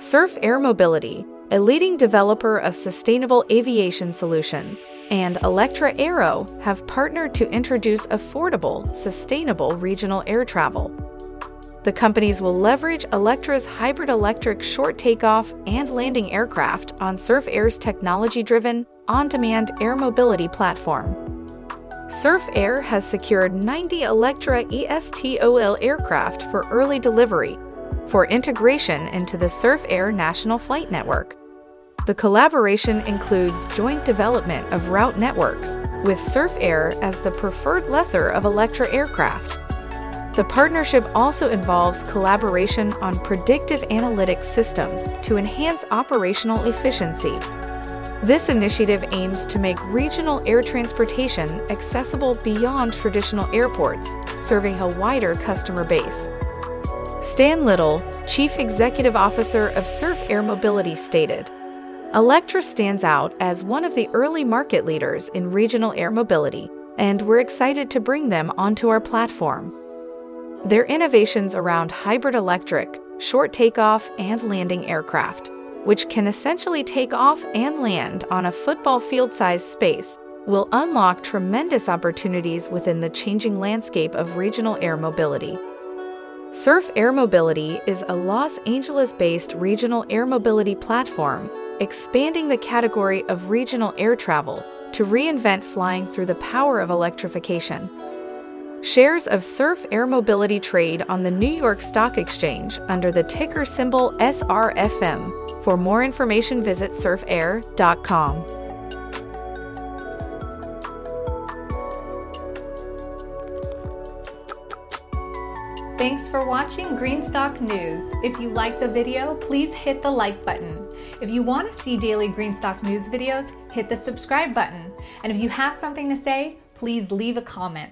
Surf Air Mobility, a leading developer of sustainable aviation solutions, and Electra Aero have partnered to introduce affordable, sustainable regional air travel. The companies will leverage Electra's hybrid electric short takeoff and landing aircraft on Surf Air's technology-driven, on-demand air mobility platform. Surf Air has secured 90 Electra eSTOL aircraft for early delivery for integration into the Surf Air National Flight Network. The collaboration includes joint development of route networks, with Surf Air as the preferred lessor of Electra aircraft. The partnership also involves collaboration on predictive analytics systems to enhance operational efficiency. This initiative aims to make regional air transportation accessible beyond traditional airports, serving a wider customer base. Stan Little, Chief Executive Officer of Surf Air Mobility, stated, "Electra stands out as one of the early market leaders in regional air mobility, and we're excited to bring them onto our platform. Their innovations around hybrid electric, short takeoff and landing aircraft, which can essentially take off and land on a football field-sized space, will unlock tremendous opportunities within the changing landscape of regional air mobility." Surf Air Mobility is a Los Angeles-based regional air mobility platform, expanding the category of regional air travel to reinvent flying through the power of electrification. Shares of Surf Air Mobility trade on the New York Stock Exchange under the ticker symbol SRFM. For more information, visit surfair.com. Thanks for watching Greenstock News. If you liked the video, please hit the like button. If you want to see daily Greenstock News videos, hit the subscribe button. And if you have something to say, please leave a comment.